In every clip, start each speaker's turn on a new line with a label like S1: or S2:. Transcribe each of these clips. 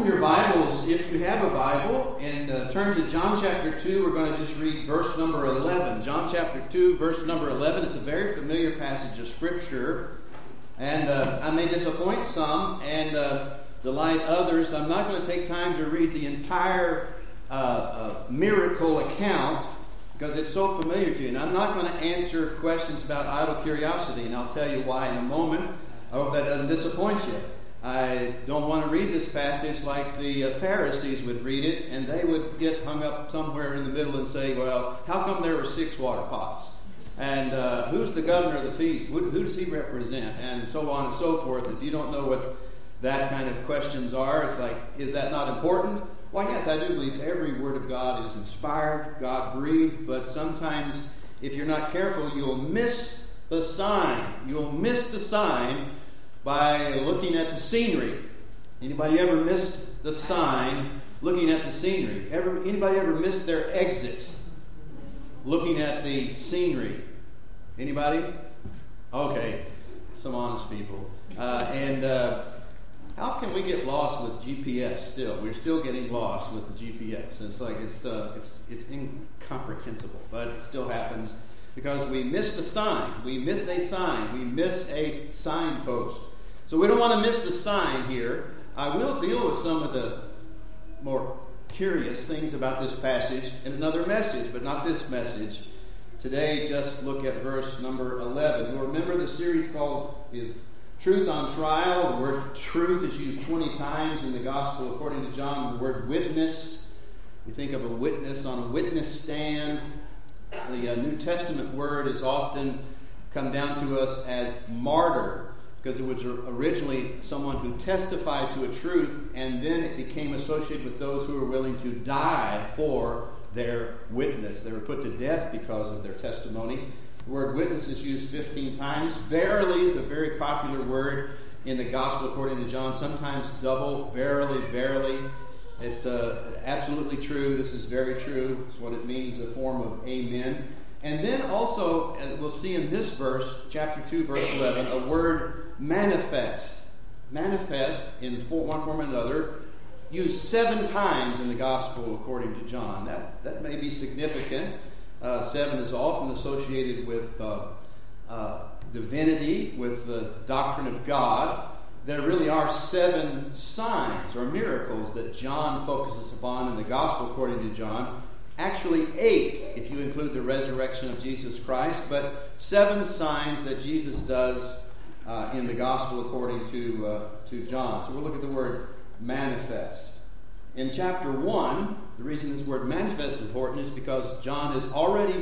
S1: your Bibles, if you have a Bible, and turn to John chapter 2. We're going to just read verse number 11. John chapter 2, verse number 11. It's a very familiar passage of Scripture. And I may disappoint some and delight others. I'm not going to take time to read the entire miracle account because it's so familiar to you. And I'm not going to answer questions about idle curiosity, and I'll tell you why in a moment. I hope that doesn't disappoint you. I don't want to read this passage like the Pharisees would read it, and they would get hung up somewhere in the middle and say, well, how come there were 6 water pots? And who's the governor of the feast? Who does he represent? And so on and so forth. If you don't know what that kind of questions are, it's like, is that not important? Why, yes, I do believe every word of God is inspired, God-breathed, but sometimes if you're not careful, you'll miss the sign. You'll miss the sign by looking at the scenery. Anybody ever missed the sign looking at the scenery? Anybody ever missed their exit looking at the scenery? Anybody? Okay, some honest people. How can we get lost with GPS still? We're still getting lost with the GPS. It's like it's incomprehensible, but it still happens because we missed a sign. We miss a sign. We miss a signpost. So we don't want to miss the sign here. I will deal with some of the more curious things about this passage in another message, but not this message. Today, just look at verse number 11. You'll remember the series is Truth on Trial. The word truth is used 20 times in the Gospel according to John. The word witness, we think of a witness on a witness stand. The New Testament word is often come down to us as martyr, because it was originally someone who testified to a truth, and then it became associated with those who were willing to die for their witness. They were put to death because of their testimony. The word witness is used 15 times. Verily is a very popular word in the Gospel according to John, sometimes double, verily, verily. It's absolutely true. This is very true. It's what it means, a form of amen. And then also, we'll see in this verse, chapter 2, verse 11, a word manifest. Manifest, in one form or another, used 7 times in the Gospel according to John. That may be significant. 7 is often associated with divinity, with the doctrine of God. There really are 7 signs or miracles that John focuses upon in the Gospel according to John. Actually 8, if you include the resurrection of Jesus Christ, but 7 signs that Jesus does in the Gospel according to John. So we'll look at the word manifest. In chapter 1, the reason this word manifest is important is because John has already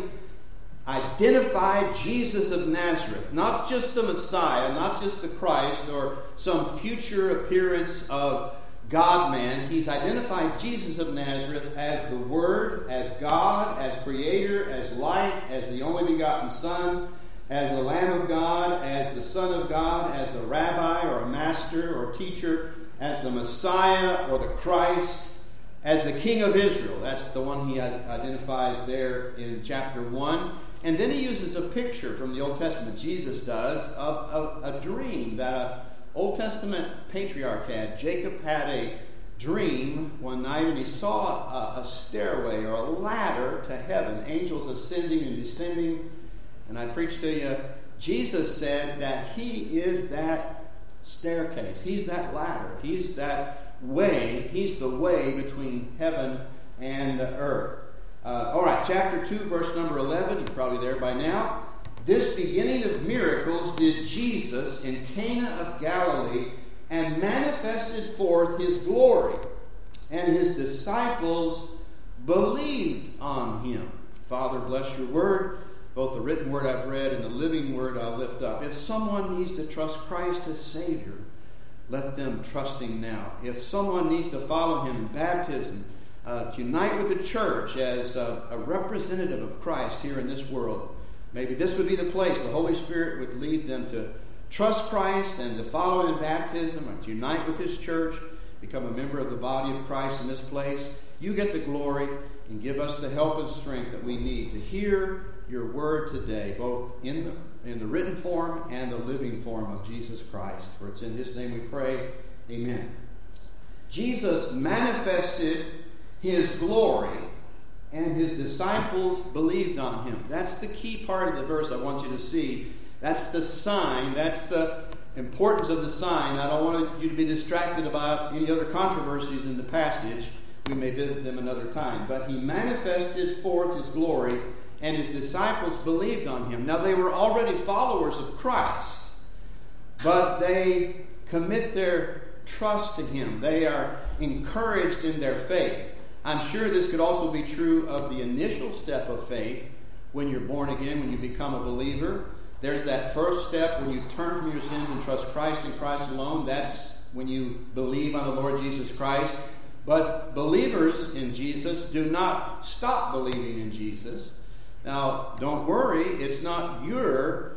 S1: identified Jesus of Nazareth, not just the Messiah, not just the Christ, or some future appearance of God-man. He's identified Jesus of Nazareth as the Word, as God, as Creator, as light, as the only begotten Son, as the Lamb of God, as the Son of God, as the Rabbi or a Master or teacher, as the Messiah or the Christ, as the King of Israel. That's the one he identifies there in chapter 1. And then he uses a picture from the Old Testament, Jesus does, of a dream that an Old Testament patriarch had. Jacob had a dream one night, and he saw a stairway or a ladder to heaven, angels ascending and descending. And I preached to you, Jesus said that he is that staircase. He's that ladder. He's that way. He's the way between heaven and earth. All right, chapter 2, verse number 11. You're probably there by now. This beginning of miracles did Jesus in Cana of Galilee and manifested forth his glory, and his disciples believed on him. Father, bless your word. Both the written word I've read and the living word I'll lift up. If someone needs to trust Christ as Savior, let them trust him now. If someone needs to follow him in baptism, unite with the church as a representative of Christ here in this world, maybe this would be the place the Holy Spirit would lead them to trust Christ and to follow him in baptism, or to unite with his church, become a member of the body of Christ in this place. You get the glory and give us the help and strength that we need to hear your word today, both in the written form and the living form of Jesus Christ. For it's in his name we pray. Amen. Jesus manifested his glory, and his disciples believed on him. That's the key part of the verse I want you to see. That's the sign. That's the importance of the sign. I don't want you to be distracted about any other controversies in the passage. We may visit them another time. But he manifested forth his glory, and his disciples believed on him. Now, they were already followers of Christ, but they commit their trust to him. They are encouraged in their faith. I'm sure this could also be true of the initial step of faith when you're born again, when you become a believer. There's that first step when you turn from your sins and trust Christ and Christ alone. That's when you believe on the Lord Jesus Christ. But believers in Jesus do not stop believing in Jesus. Now, don't worry. It's not your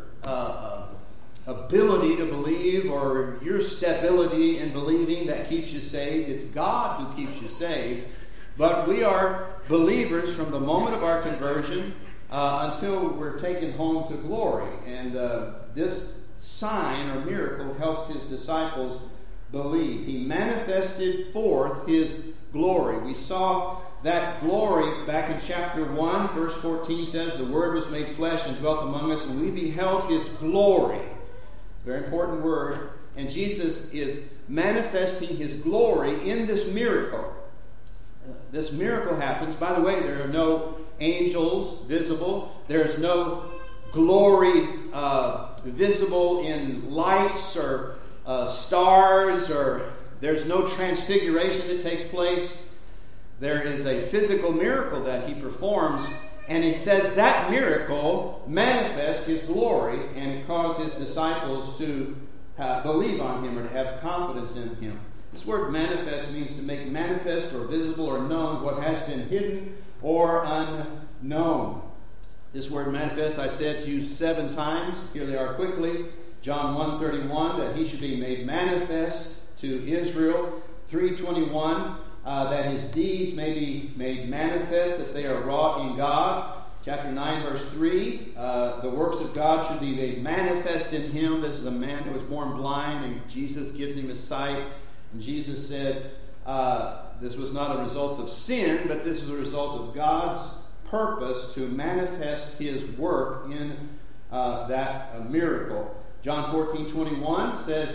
S1: ability to believe or your stability in believing that keeps you saved. It's God who keeps you saved. But we are believers from the moment of our conversion until we're taken home to glory. And this sign or miracle helps his disciples believe. He manifested forth his glory. We saw that glory back in chapter 1, verse 14 says, the Word was made flesh and dwelt among us, and we beheld his glory. Very important word. And Jesus is manifesting his glory in this miracle. This miracle happens. By the way, there are no angels visible. There's no glory visible in lights or stars, or there's no transfiguration that takes place. There is a physical miracle that he performs, and he says that miracle manifests his glory, and it caused his disciples to believe on him or to have confidence in him. This word manifest means to make manifest or visible or known what has been hidden or unknown. This word manifest, I said, is used 7 times. Here they are quickly. John 1:31, that he should be made manifest to Israel. 3:21, that his deeds may be made manifest, that they are wrought in God. Chapter 9, verse 3, the works of God should be made manifest in him. This is a man who was born blind, and Jesus gives him his sight. And Jesus said this was not a result of sin, but this is a result of God's purpose to manifest his work in that miracle. John 14:21 says,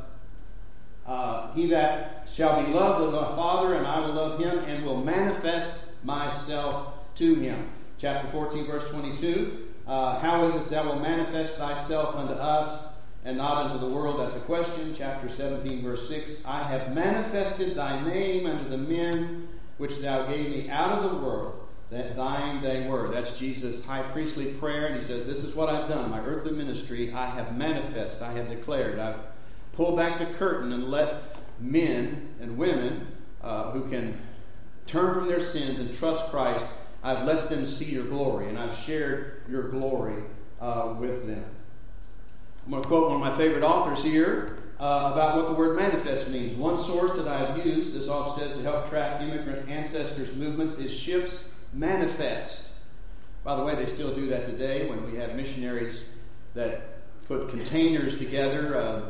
S1: he that shall be loved of my Father, and I will love him, and will manifest myself to him. Chapter 14, verse 22, how is it thou wilt manifest thyself unto us, and not unto the world? That's a question. Chapter 17, verse 6, I have manifested thy name unto the men which thou gave me out of the world, that thine they were. That's Jesus' high priestly prayer, and he says, this is what I've done. My earthly ministry, I have manifest, I have declared. I've pulled back the curtain and let men and women who can turn from their sins and trust Christ, I've let them see your glory, and I've shared your glory with them. I'm going to quote one of my favorite authors here about what the word manifest means. One source that I have used, this author says, to help track immigrant ancestors' movements is Ship's Manifest. By the way, they still do that today when we have missionaries that put containers together.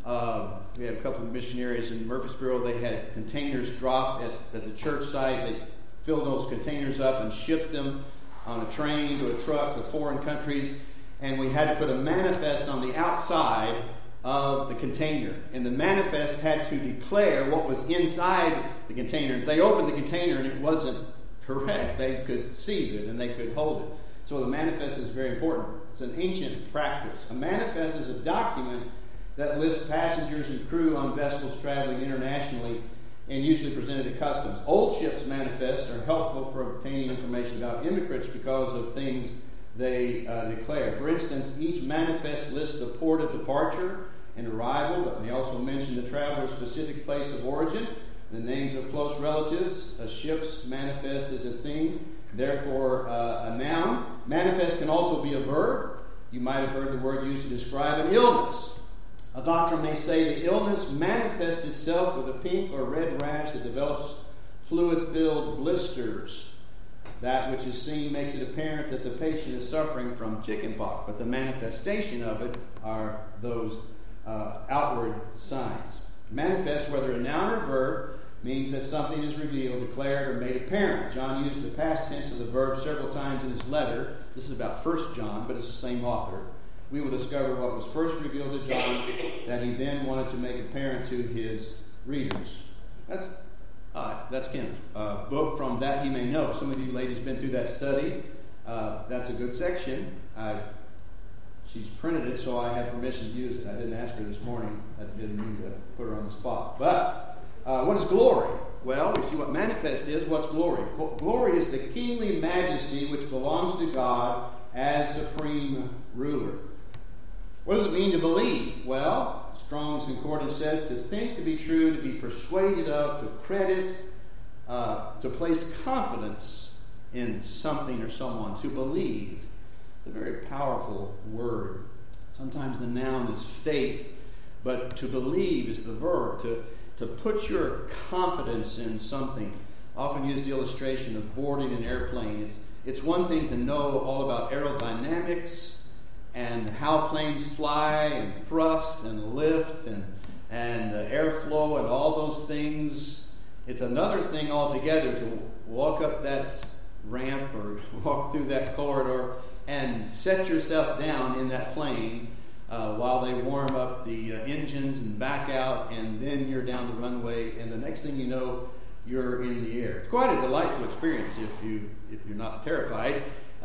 S1: We had a couple of missionaries in Murfreesboro. They had containers dropped at the church site. They filled those containers up and shipped them on a train to a truck to foreign countries. And we had to put a manifest on the outside of the container. And the manifest had to declare what was inside the container. If they opened the container and it wasn't correct, they could seize it and they could hold it. So the manifest is very important. It's an ancient practice. A manifest is a document that lists passengers and crew on vessels traveling internationally and usually presented at customs. Old ships' manifests are helpful for obtaining information about immigrants because of things they declare. For instance, each manifest lists the port of departure and arrival, but may also mention the traveler's specific place of origin, the names of close relatives. A ship's manifest is a thing, therefore a noun. Manifest can also be a verb. You might have heard the word used to describe an illness. A doctor may say the illness manifests itself with a pink or red rash that develops fluid-filled blisters. That which is seen makes it apparent that the patient is suffering from chickenpox, but the manifestation of it are those outward signs. Manifest, whether a noun or verb, means that something is revealed, declared, or made apparent. John used the past tense of the verb several times in his letter. This is about 1 John, but it's the same author. We will discover what was first revealed to John that he then wanted to make apparent to his readers. That's Kim's book, From That He May Know. Some of you ladies have been through that study. That's a good section. She's printed it, so I have permission to use it. I didn't ask her this morning. I didn't mean to put her on the spot. But what is glory? Well, we see what manifest is. What's glory? Glory is the kingly majesty which belongs to God as supreme ruler. What does it mean to believe? Well, Strong's Concordance says to think, to be true, to be persuaded of, to credit, to place confidence in something or someone, to believe. It's a very powerful word. Sometimes the noun is faith, but to believe is the verb, to put your confidence in something. I often use the illustration of boarding an airplane. It's one thing to know all about aerodynamics and how planes fly and thrust and lift and airflow and all those things. It's another thing altogether to walk up that ramp or walk through that corridor and set yourself down in that plane while they warm up the engines and back out, and then you're down the runway, and the next thing you know, you're in the air. It's quite a delightful experience if you're not terrified.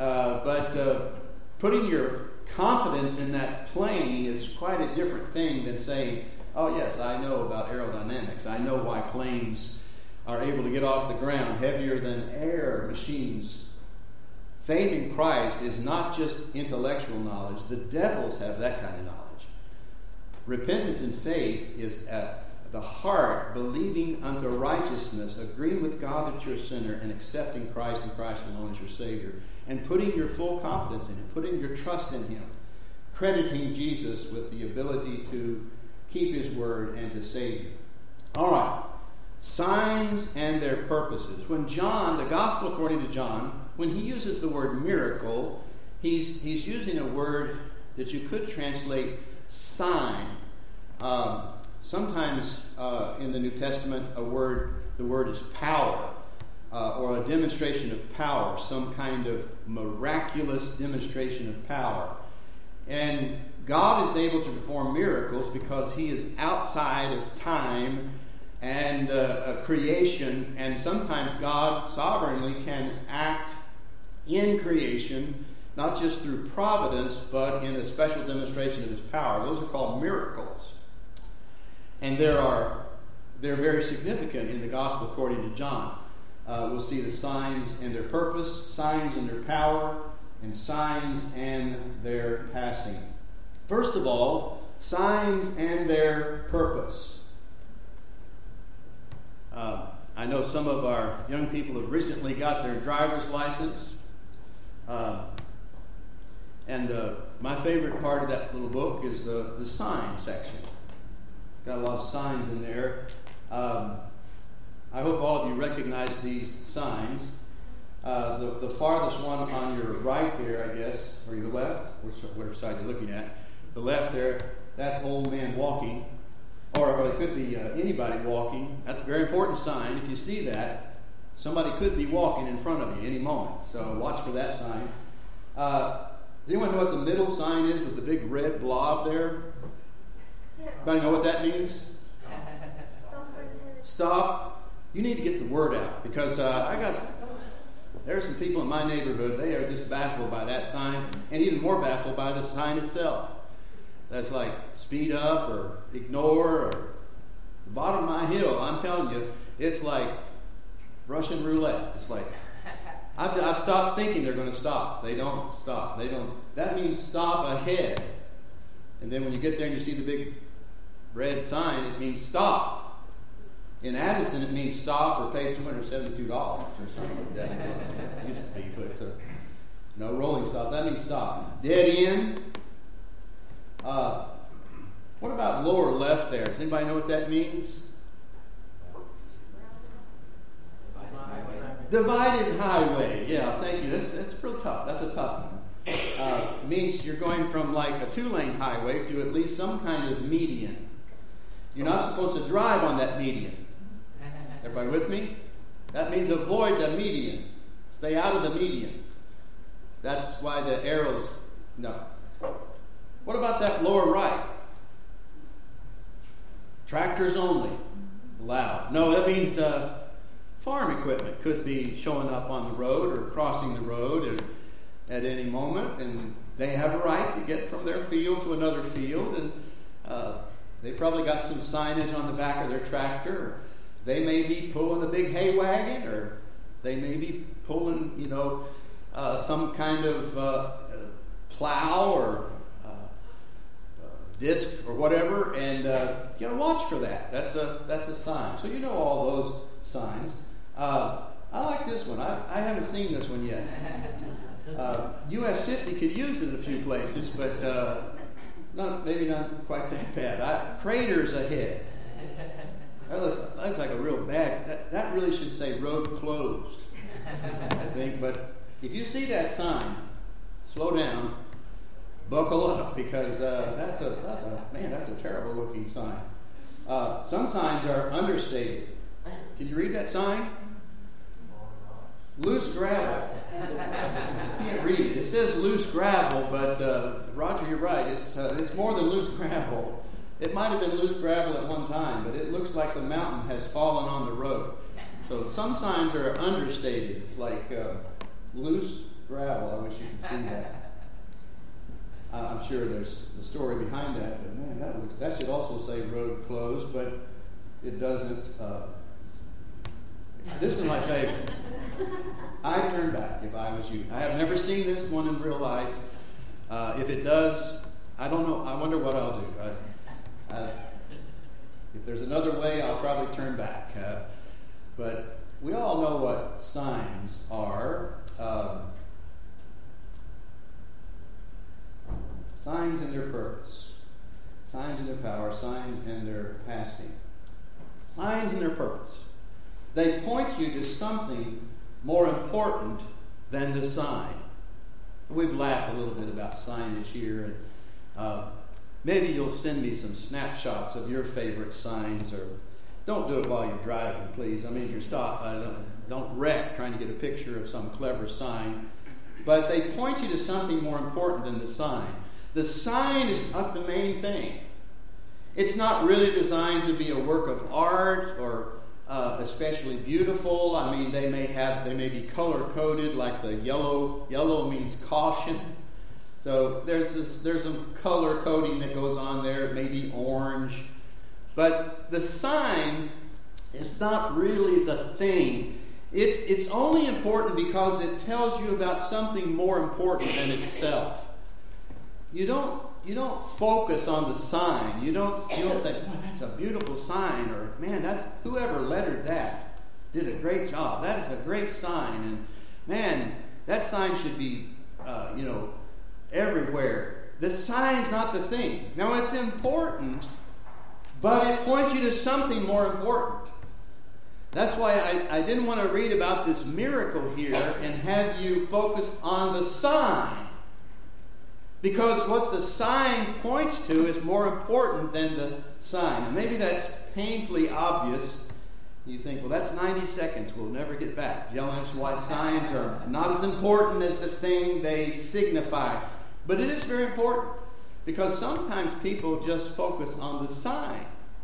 S1: But putting your confidence in that plane is quite a different thing than saying, oh yes, I know about aerodynamics. I know why planes are able to get off the ground heavier than air machines. Faith in Christ is not just intellectual knowledge. The devils have that kind of knowledge. Repentance and faith is at the heart, believing unto righteousness, agreeing with God that you're a sinner, and accepting Christ and Christ alone as your Savior, and putting your full confidence in Him, putting your trust in Him, crediting Jesus with the ability to keep His word and to save you. All right. Signs and their purposes. When John, the Gospel according to John, when he uses the word miracle, he's using a word that you could translate sign. Sometimes in the New Testament, the word is power, or a demonstration of power, some kind of miraculous demonstration of power. And God is able to perform miracles because He is outside of time and creation, and sometimes God sovereignly can act in creation, not just through providence, but in a special demonstration of His power. Those are called miracles. And they're very significant in the Gospel according to John. We'll see the signs and their purpose, signs and their power, and signs and their passing. First of all, signs and their purpose. I know some of our young people have recently got their driver's license. And my favorite part of that little book is the sign section. Got a lot of signs in there. I hope all of you recognize these signs. The farthest one on your right there, I guess, or your left, whichever side you're looking at. The left there, that's old man walking. Or it could be anybody walking. That's a very important sign. If you see that, somebody could be walking in front of you any moment. So watch for that sign. Does anyone know what the middle sign is with the big red blob there? Anybody know what that means? Stop. You need to get the word out, because there are some people in my neighborhood, they are just baffled by that sign, and even more baffled by the sign itself. That's like speed up or ignore, or the bottom of my hill. I'm telling you, it's like Russian roulette. It's like I've stopped thinking they're going to stop. They don't stop. That means stop ahead. And then when you get there and you see the big red sign, it means stop. In Addison, it means stop or pay $272 or something like that. It used to be, but no rolling stops. That means stop. Dead end. What about lower left there? Does anybody know what that means? Divided highway. Yeah, thank you. That's real tough. That's a tough one. It means you're going from like a 2-lane highway to at least some kind of median. You're not supposed to drive on that median. Everybody with me? That means avoid the median. Stay out of the median. That's why the arrows, no. What about that lower right? Tractors only allowed. No, that means farm equipment could be showing up on the road or crossing the road at any moment, and they have a right to get from their field to another field, and they probably got some signage on the back of their tractor. Or they may be pulling a big hay wagon, or they may be pulling, some kind of plow or disc or whatever, and watch for that. That's a sign. So all those signs. I like this one. I haven't seen this one yet. US 50 could use it in a few places, but maybe not quite that bad. Craters ahead. That looks like a real bad. That really should say road closed, I think. But if you see that sign, slow down, buckle up, because that's a terrible looking sign. Some signs are understated. Can you read that sign? Loose gravel. You can't read it. It says loose gravel, but Roger, you're right. It's more than loose gravel. It might have been loose gravel at one time, but it looks like the mountain has fallen on the road. So some signs are understated. It's like loose gravel. I wish you could see that. I'm sure there's the story behind that, but man, that should also say road closed, but it doesn't. This is my favorite. I'd turn back if I was you. I have never seen this one in real life. If it does, I don't know. I wonder what I'll do. If there's another way, I'll probably turn back. But we all know what signs are. Signs and their purpose. Signs and their power. Signs and their passing. Signs and their purpose. They point you to something more important than the sign. We've laughed a little bit about signage here, and maybe you'll send me some snapshots of your favorite signs, or don't do it while you're driving, please. I mean, if you're stopped, don't wreck trying to get a picture of some clever sign. But they point you to something more important than the sign. The sign is not the main thing. It's not really designed to be a work of art or especially beautiful. I mean, they may be color coded, like the yellow. Yellow means caution. So there's some color coding that goes on there. It may be orange, but the sign is not really the thing. It's only important because it tells you about something more important than itself. You don't focus on the sign. You don't say, "Boy, that's a beautiful sign," or "Man, that's whoever lettered that did a great job. That is a great sign," and "Man, that sign should be, everywhere." The sign's not the thing. Now, it's important, but it points you to something more important. That's why I didn't want to read about this miracle here and have you focus on the sign. Because what the sign points to is more important than the sign. And maybe that's painfully obvious. You think, well, that's 90 seconds. We'll never get back. Telling us why signs are not as important as the thing they signify. But it is very important. Because sometimes people just focus on the sign.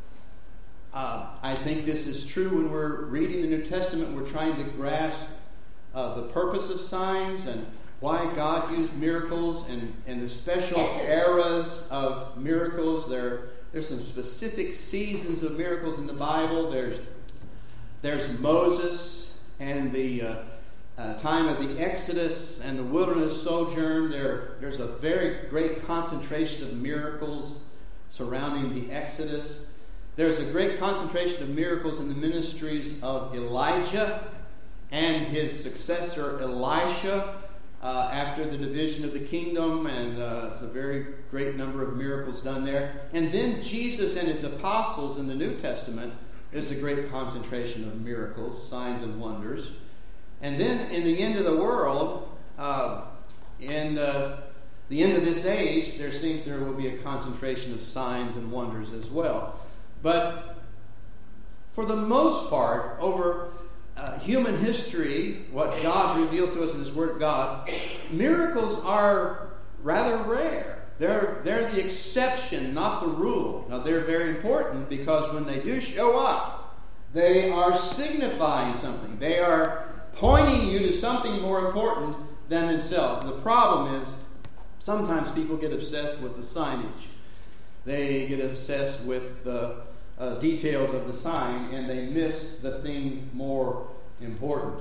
S1: I think this is true when we're reading the New Testament. We're trying to grasp the purpose of signs and why God used miracles and the special eras of miracles. There's some specific seasons of miracles in the Bible. There's Moses and the time of the Exodus and the wilderness sojourn. There's a very great concentration of miracles surrounding the Exodus. There's a great concentration of miracles in the ministries of Elijah and his successor Elisha. After the division of the kingdom, and it's a very great number of miracles done there. And then Jesus and his apostles in the New Testament, there's a great concentration of miracles, signs and wonders. And then in the end of the world, in the end of this age, there will be a concentration of signs and wonders as well. But For the most part, over human history, what God's revealed to us in His Word of God, miracles are rather rare. They're the exception, not the rule. Now, they're very important because when they do show up, they are signifying something. They are pointing you to something more important than themselves. The problem is, sometimes people get obsessed with the signage. They get obsessed with the details of the sign, and they miss the thing more important.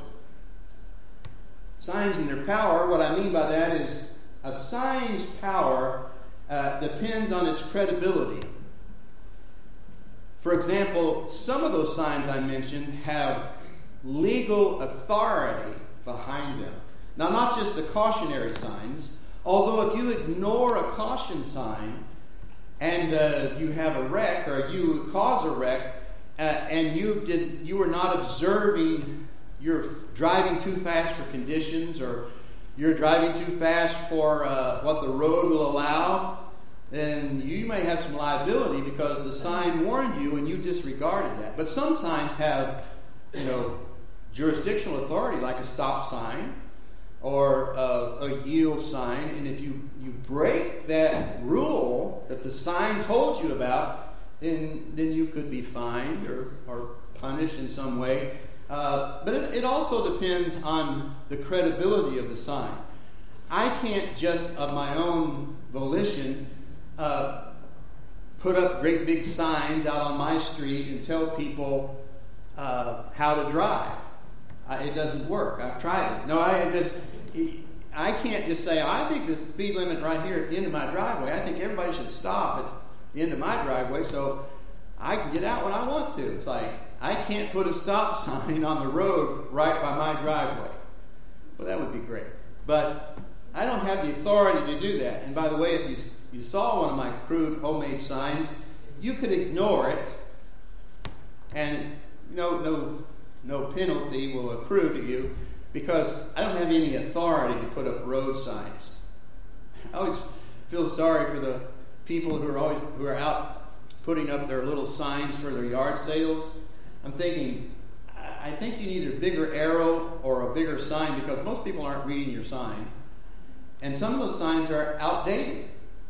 S1: Signs and their power, what I mean by that is a sign's power depends on its credibility. For example, some of those signs I mentioned have legal authority behind them. Now, not just the cautionary signs, although if you ignore a caution sign and you have a wreck, or you cause a wreck, and you were not observing, you're driving too fast for conditions, or you're driving too fast for what the road will allow, then you may have some liability because the sign warned you and you disregarded that. But some signs have, jurisdictional authority, like a stop sign or a yield sign, and if you break that rule that the sign told you about, then you could be fined or punished in some way. But it also depends on the credibility of the sign. I can't just, of my own volition, put up great big signs out on my street and tell people how to drive. It doesn't work. I've tried it. No, I can't just say, I think the speed limit right here at the end of my driveway, I think everybody should stop at the end of my driveway so I can get out when I want to. It's like, I can't put a stop sign on the road right by my driveway. Well, that would be great. But I don't have the authority to do that. And by the way, if you saw one of my crude homemade signs, you could ignore it, and no penalty will accrue to you, because I don't have any authority to put up road signs. I always feel sorry for the people who are out putting up their little signs for their yard sales. I'm thinking, I think you need a bigger arrow or a bigger sign, because most people aren't reading your sign. And some of those signs are outdated.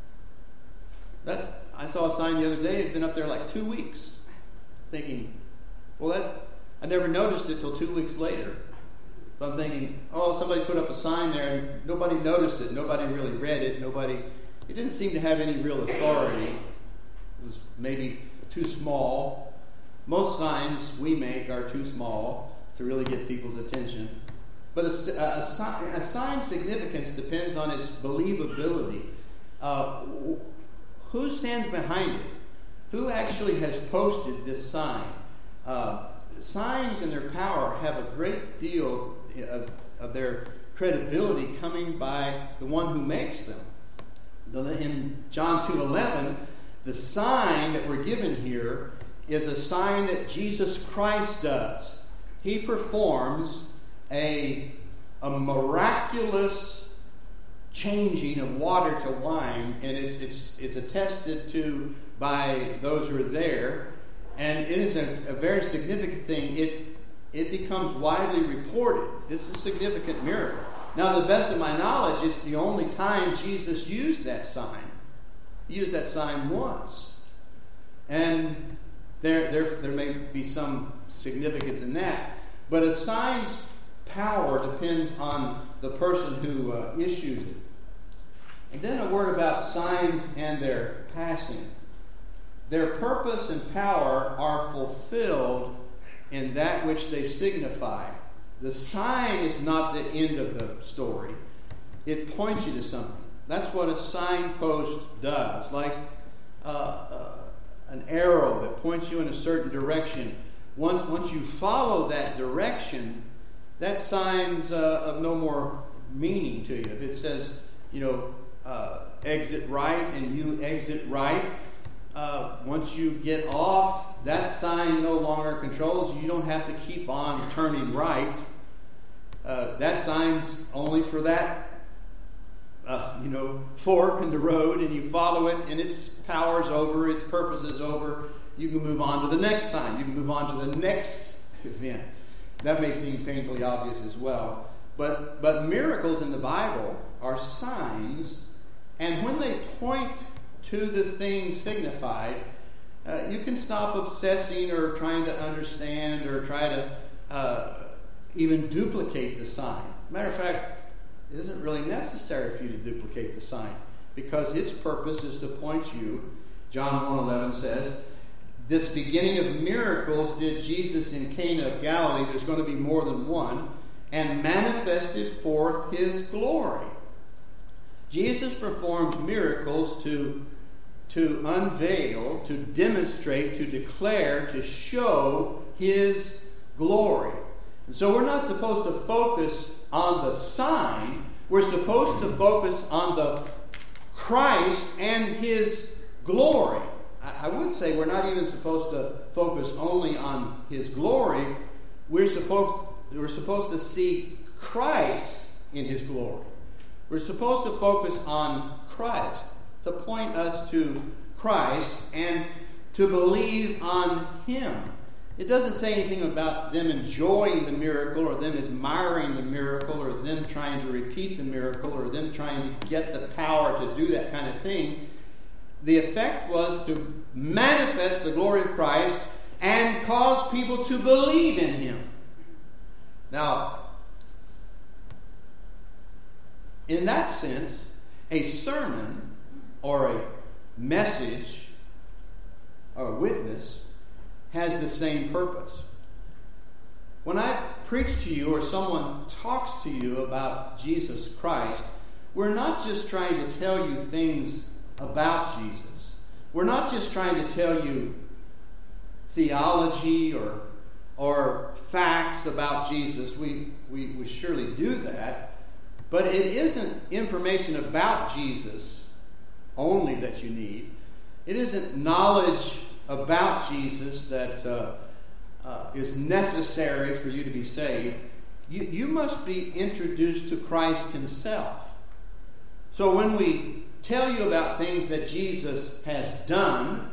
S1: I saw a sign the other day, it had been up there like 2 weeks. Thinking, I never noticed it till 2 weeks later. So I'm thinking, somebody put up a sign there and nobody noticed it. Nobody really read it. It didn't seem to have any real authority. It was maybe too small. Most signs we make are too small to really get people's attention. But a sign's significance depends on its believability. Who stands behind it? Who actually has posted this sign? Signs and their power have a great deal of their credibility coming by the one who makes them. In John 2:11, the sign that we're given here is a sign that Jesus Christ does. He performs a miraculous changing of water to wine, and it's attested to by those who are there, and it is a very significant thing. It becomes widely reported. It's a significant miracle. Now, to the best of my knowledge, it's the only time Jesus used that sign. He used that sign once, and there may be some significance in that, but a sign's power depends on the person who issues it. And then a word about signs and their passing. Their purpose and power are fulfilled in that which they signify. The sign is not the end of the story. It points you to something. That's what a signpost does, like an arrow that points you in a certain direction. Once you follow that direction, that sign's of no more meaning to you. If it says, exit right, and you exit right, once you get off, that sign no longer controls you. You don't have to keep on turning right. That sign's only for that, fork in the road, and you follow it, and its power's over, its purpose is over. you can move on to the next sign. You can move on to the next event. That may seem painfully obvious as well. But miracles in the Bible are signs, and when they point to the thing signified, you can stop obsessing or trying to understand or try to even duplicate the sign. Matter of fact, it isn't really necessary for you to duplicate the sign, because its purpose is to point you. John 1:11 says, this beginning of miracles did Jesus in Cana of Galilee. There's going to be more than one. And manifested forth his glory. Jesus performed miracles to unveil, to demonstrate, to declare, to show his glory. And so we're not supposed to focus on the sign. We're supposed to focus on the Christ and his glory. I would say we're not even supposed to focus only on his glory. We're supposed to see Christ in his glory. We're supposed to focus on Christ, to point us to Christ and to believe on him. It doesn't say anything about them enjoying the miracle or them admiring the miracle or them trying to repeat the miracle or them trying to get the power to do that kind of thing. The effect was to manifest the glory of Christ and cause people to believe in him. Now, in that sense, a sermon or a message or a witness has the same purpose. When I preach to you or someone talks to you about Jesus Christ, we're not just trying to tell you things about Jesus. We're not just trying to tell you theology or facts about Jesus. We surely do that. But it isn't information about Jesus only that you need. It isn't knowledge about Jesus that is necessary for you to be saved. You must be introduced to Christ himself. So when we tell you about things that Jesus has done,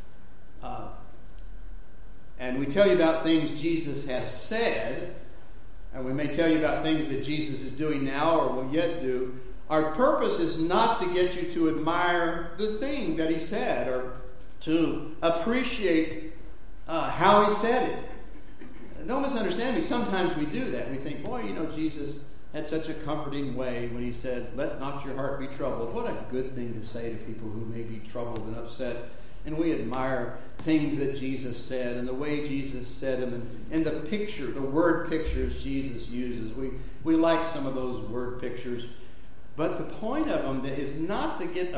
S1: and we tell you about things Jesus has said, and we may tell you about things that Jesus is doing now or will yet do, our purpose is not to get you to admire the thing that he said or to appreciate how he said it. Don't misunderstand me. Sometimes we do that. We think, boy, Jesus had such a comforting way when he said, let not your heart be troubled. What a good thing to say to people who may be troubled and upset. And we admire things that Jesus said and the way Jesus said them and the word pictures Jesus uses. We like some of those word pictures. But the point of them is not to get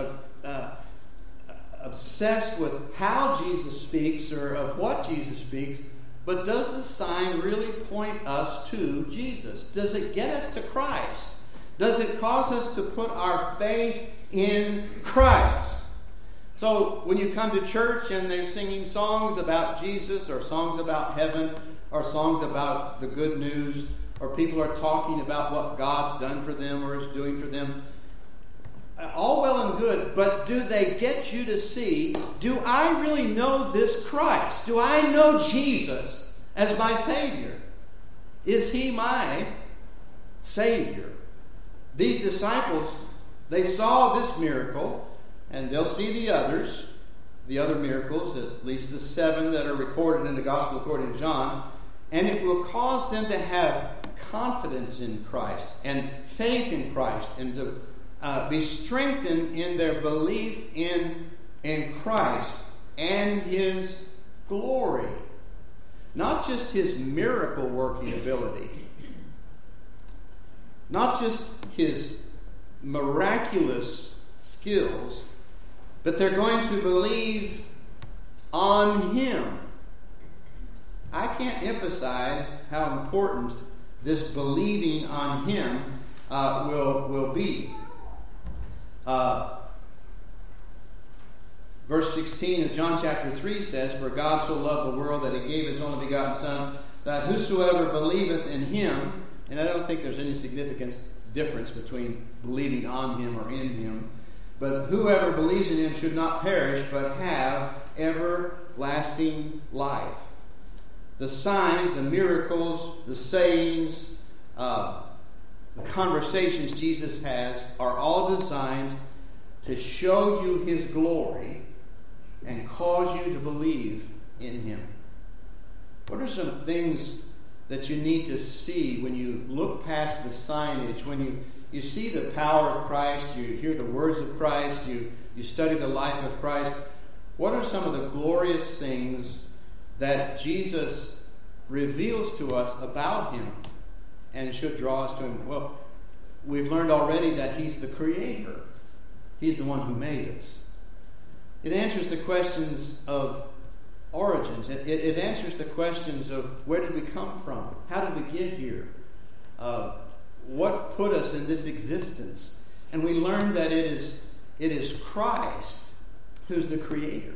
S1: obsessed with how Jesus speaks or of what Jesus speaks, but does the sign really point us to Jesus? Does it get us to Christ? Does it cause us to put our faith in Christ? So when you come to church and they're singing songs about Jesus or songs about heaven or songs about the good news or people are talking about what God's done for them or is doing for them, all well and good, but do they get you to see, do I really know this Christ? Do I know Jesus as my Savior? Is he my Savior? These disciples, they saw this miracle, and they'll see the other miracles, at least the 7 that are recorded in the Gospel according to John, and it will cause them to have confidence in Christ and faith in Christ and to be strengthened in their belief in Christ and his glory. Not just his miracle working ability, not just his miraculous skills, but they're going to believe on him. I can't emphasize how important this believing on him will be. Verse 16 of John chapter 3 says, for God so loved the world that he gave his only begotten Son, that whosoever believeth in him, and I don't think there's any significance difference between believing on him or in him, but whoever believes in him should not perish, but have everlasting life. The signs, the miracles, the sayings, the conversations Jesus has are all designed to show you His glory and cause you to believe in Him. What are some things that you need to see when you look past the signage, when you see the power of Christ, you hear the words of Christ, you study the life of Christ? What are some of the glorious things that Jesus reveals to us about Him and should draw us to Him? Well, we've learned already that He's the Creator. He's the one who made us. It answers the questions of origins. It answers the questions of where did we come from? How did we get here? What put us in this existence? And we learn that it is Christ who's the Creator.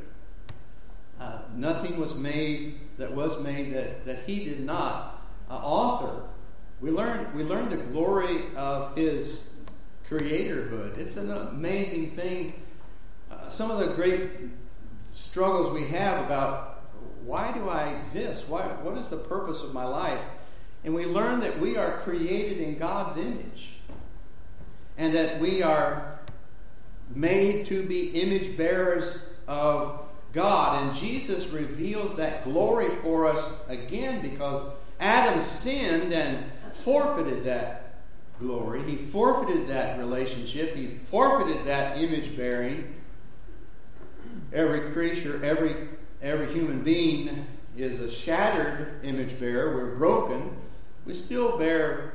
S1: Nothing was made that He did not author. We learn the glory of His creatorhood. It's an amazing thing. Some of the great struggles we have about why do I exist? What is the purpose of my life? And we learn that we are created in God's image, and that we are made to be image bearers of God. And Jesus reveals that glory for us again, because Adam sinned and forfeited that glory. He forfeited that relationship. He forfeited that image bearing. Every creature, every human being is a shattered image bearer. We're broken. We still bear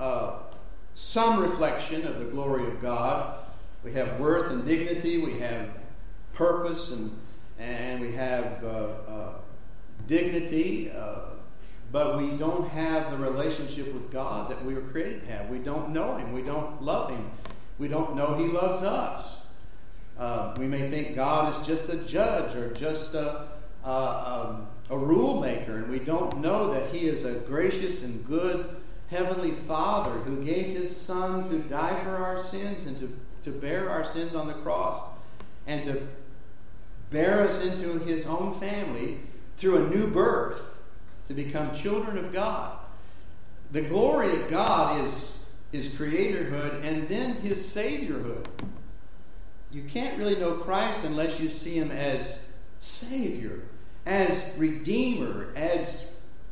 S1: some reflection of the glory of God. We have worth and dignity. We have purpose and we have dignity. But we don't have the relationship with God that we were created to have. We don't know Him. We don't love Him. We don't know He loves us. We may think God is just a judge or just a rule maker, and we don't know that He is a gracious and good Heavenly Father who gave His Son to die for our sins and to bear our sins on the cross and to bear us into His own family through a new birth to become children of God. The glory of God is His creatorhood and then His saviorhood. You can't really know Christ unless you see Him as Savior, as Redeemer, as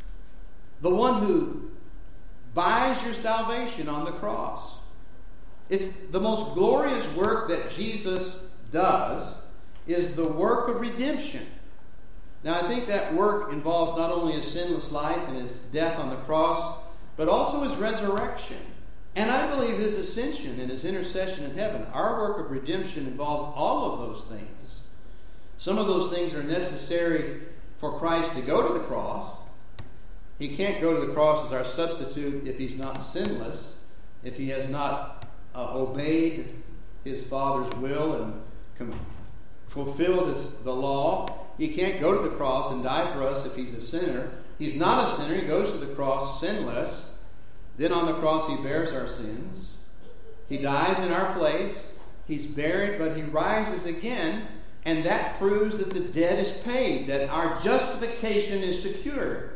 S1: the one who buys your salvation on the cross. It's the most glorious work that Jesus does is the work of redemption. Now, I think that work involves not only His sinless life and His death on the cross, but also His resurrection. And I believe His ascension and His intercession in heaven. Our work of redemption involves all of those things. Some of those things are necessary for Christ to go to the cross. He can't go to the cross as our substitute if He's not sinless, if He has not obeyed His Father's will and fulfilled the law. He can't go to the cross and die for us if He's a sinner. He's not a sinner. He goes to the cross sinless. Then on the cross He bears our sins. He dies in our place. He's buried, but He rises again. And that proves that the debt is paid, that our justification is secured.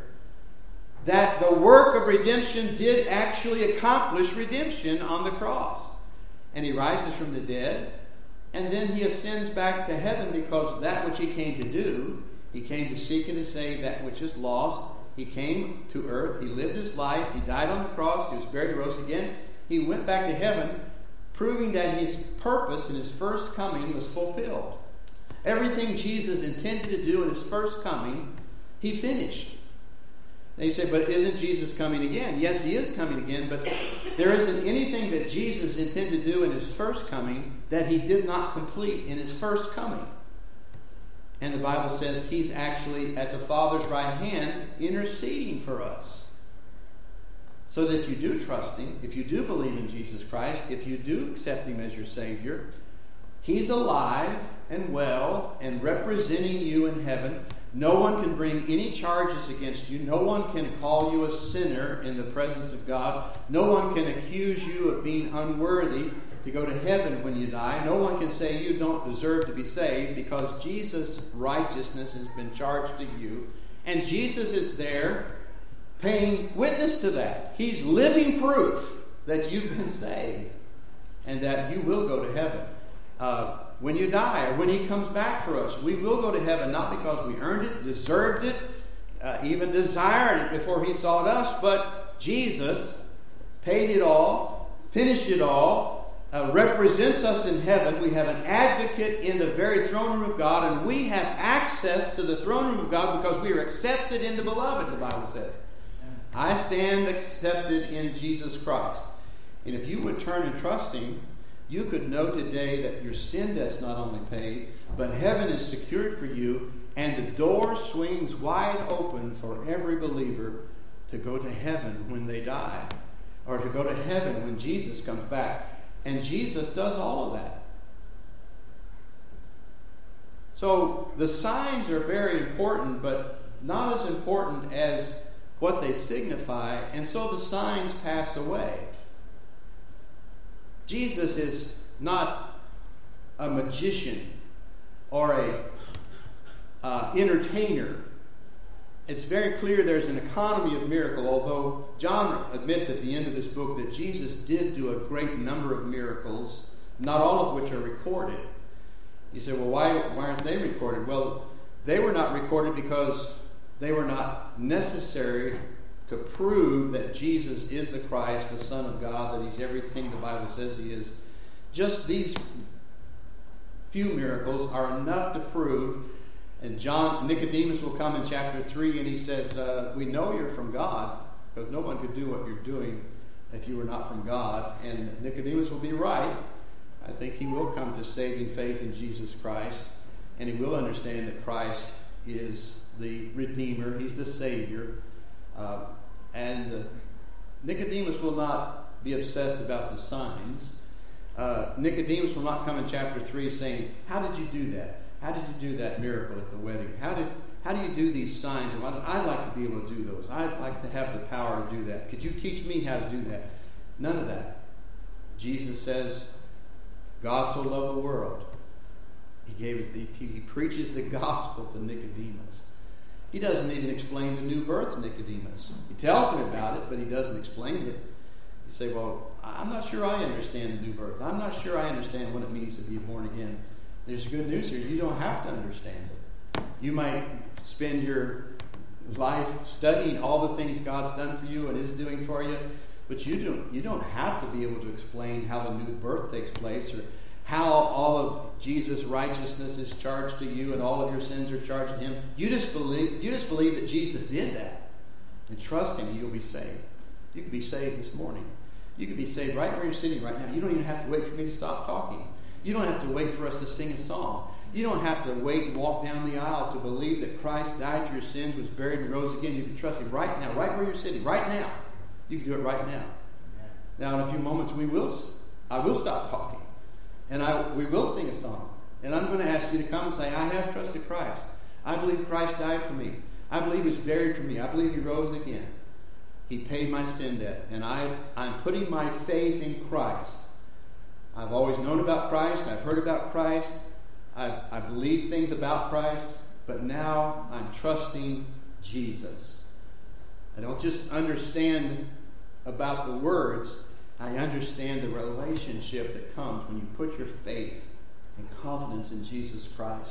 S1: That the work of redemption did actually accomplish redemption on the cross. And He rises from the dead. And then He ascends back to heaven, because that which He came to do, He came to seek and to save that which is lost. He came to earth. He lived His life. He died on the cross. He was buried. He rose again. He went back to heaven, proving that His purpose in His first coming was fulfilled. Everything Jesus intended to do in His first coming, He finished. And you say, but isn't Jesus coming again? Yes, He is coming again, but there isn't anything that Jesus intended to do in His first coming that He did not complete in His first coming. And the Bible says He's actually at the Father's right hand interceding for us. So that if you do trust Him, if you do believe in Jesus Christ, if you do accept Him as your Savior, He's alive and well and representing you in heaven. No one can bring any charges against you. No one can call you a sinner in the presence of God. No one can accuse you of being unworthy to go to heaven when you die. No one can say you don't deserve to be saved because Jesus' righteousness has been charged to you. And Jesus is there paying witness to that. He's living proof that you've been saved and that you will go to heaven. When you die or when he comes back for us, we will go to heaven, not because we earned it, deserved it, even desired it before he sought us, but Jesus paid it all, finished it all, represents us in heaven. We have an advocate in the very throne room of God, and we have access to the throne room of God because we are accepted in the beloved, the Bible says. I stand accepted in Jesus Christ. And if you would turn and trust him, you could know today that your sin debt's not only paid, but heaven is secured for you, and the door swings wide open for every believer to go to heaven when they die, or to go to heaven when Jesus comes back. And Jesus does all of that. So the signs are very important, but not as important as what they signify, and so the signs pass away. Jesus is not a magician or a entertainer. It's very clear there's an economy of miracle, although John admits at the end of this book that Jesus did do a great number of miracles, not all of which are recorded. You say, well, why aren't they recorded? Well, they were not recorded because they were not necessary to prove that Jesus is the Christ, the Son of God, that he's everything the Bible says he is. Just these few miracles are enough to prove. And Nicodemus will come in chapter 3 and he says, we know you're from God because no one could do what you're doing if you were not from God. And Nicodemus will be right. I think he will come to saving faith in Jesus Christ, and he will understand that Christ is the Redeemer. He's the Savior. And Nicodemus will not be obsessed about the signs. Nicodemus will not come in chapter 3 saying, how did you do that? How did you do that miracle at the wedding? How do you do these signs? I'd like to be able to do those. I'd like to have the power to do that. Could you teach me how to do that? None of that. Jesus says, God so loved the world. He preaches the gospel to Nicodemus. He doesn't even explain the new birth to Nicodemus. He tells him about it, but he doesn't explain it. You say, well, I'm not sure I understand the new birth. I'm not sure I understand what it means to be born again. There's good news here. You don't have to understand it. You might spend your life studying all the things God's done for you and is doing for you, but you don't have to be able to explain how the new birth takes place or how all of Jesus' righteousness is charged to you and all of your sins are charged to him. You just believe that Jesus did that. And trust him, you'll be saved. You could be saved this morning. You could be saved right where you're sitting right now. You don't even have to wait for me to stop talking. You don't have to wait for us to sing a song. You don't have to wait and walk down the aisle to believe that Christ died for your sins, was buried, and rose again. You can trust him right now, right where you're sitting, right now. You can do it right now. Now, in a few moments, I will stop talking. And we will sing a song. And I'm going to ask you to come and say, I have trusted Christ. I believe Christ died for me. I believe he was buried for me. I believe he rose again. He paid my sin debt. And I'm putting my faith in Christ. I've always known about Christ. I've heard about Christ. I believe things about Christ. But now I'm trusting Jesus. I don't just understand about the words. I understand the relationship that comes when you put your faith and confidence in Jesus Christ.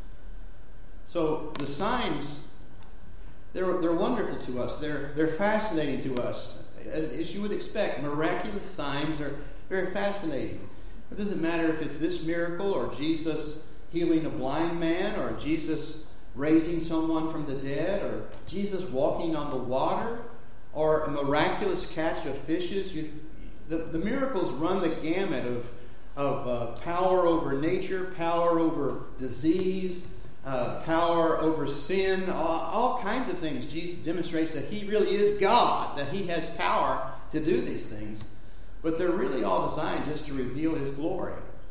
S1: So the signs, they're wonderful to us. They're fascinating to us. As you would expect, miraculous signs are very fascinating. It doesn't matter if it's this miracle or Jesus healing a blind man or Jesus raising someone from the dead or Jesus walking on the water or a miraculous catch of fishes. The miracles run the gamut of power over nature, power over disease, power over sin, all kinds of things. Jesus demonstrates that he really is God, that he has power to do these things. But they're really all designed just to reveal his glory.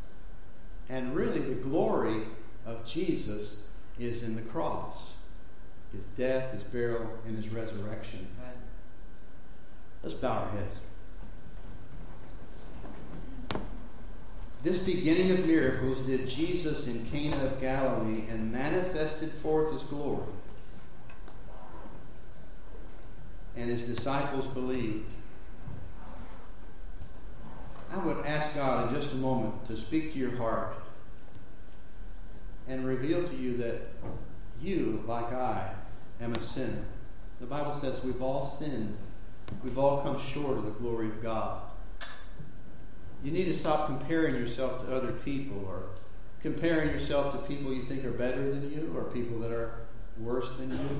S1: And really the glory of Jesus is in the cross. His death, his burial, and his resurrection. Let's bow our heads. This beginning of miracles did Jesus in Cana of Galilee and manifested forth his glory. And his disciples believed. I would ask God in just a moment to speak to your heart and reveal to you that you, like I, am a sinner. The Bible says we've all sinned. We've all come short of the glory of God. You need to stop comparing yourself to other people, or comparing yourself to people you think are better than you, or people that are worse than you.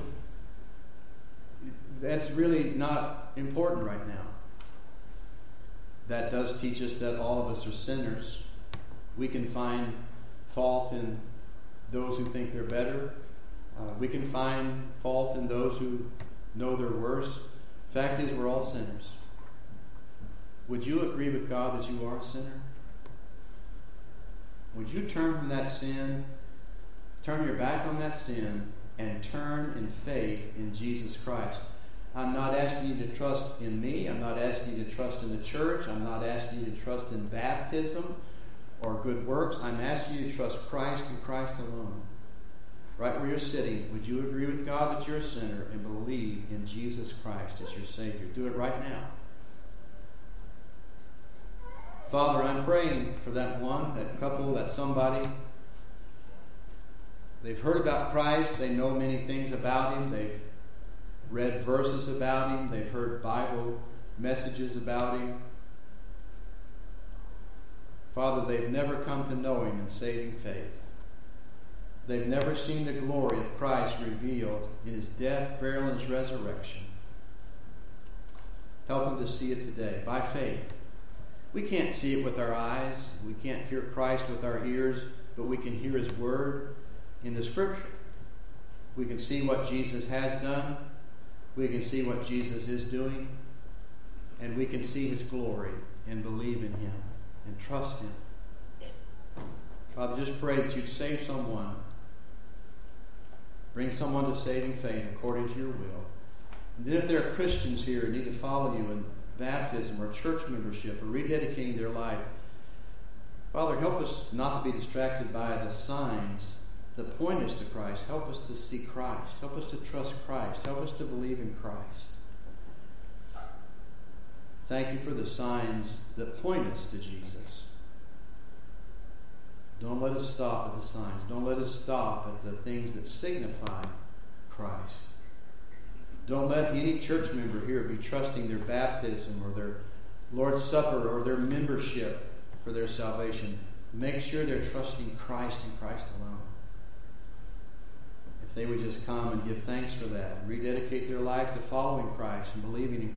S1: That's really not important right now. That does teach us that all of us are sinners. We can find fault in those who think they're better. We can find fault in those who know they're worse. Fact is, we're all sinners. Would you agree with God that you are a sinner? Would you turn from that sin, turn your back on that sin, and turn in faith in Jesus Christ? I'm not asking you to trust in me. I'm not asking you to trust in the church. I'm not asking you to trust in baptism or good works. I'm asking you to trust Christ and Christ alone. Right where you're sitting, would you agree with God that you're a sinner and believe in Jesus Christ as your Savior? Do it right now. Father, I'm praying for that one, that couple, that somebody. They've heard about Christ. They know many things about him. They've read verses about him. They've heard Bible messages about him. Father, they've never come to know him in saving faith. They've never seen the glory of Christ revealed in his death, burial, and his resurrection. Help them to see it today by faith. We can't see it with our eyes. We can't hear Christ with our ears, but we can hear his word in the Scripture. We can see what Jesus has done. We can see what Jesus is doing. And we can see his glory and believe in him and trust him. Father, just pray that you'd save someone. Bring someone to saving faith according to your will. And then if there are Christians here who need to follow you in baptism or church membership or rededicating their life, Father, help us not to be distracted by the signs that point us to Christ. Help us to see Christ. Help us to trust Christ. Help us to believe in Christ. Thank you for the signs that point us to Jesus. Don't let us stop at the signs. Don't let us stop at the things that signify Christ. Don't let any church member here be trusting their baptism or their Lord's Supper or their membership for their salvation. Make sure they're trusting Christ and Christ alone. If they would just come and give thanks for that, and rededicate their life to following Christ and believing in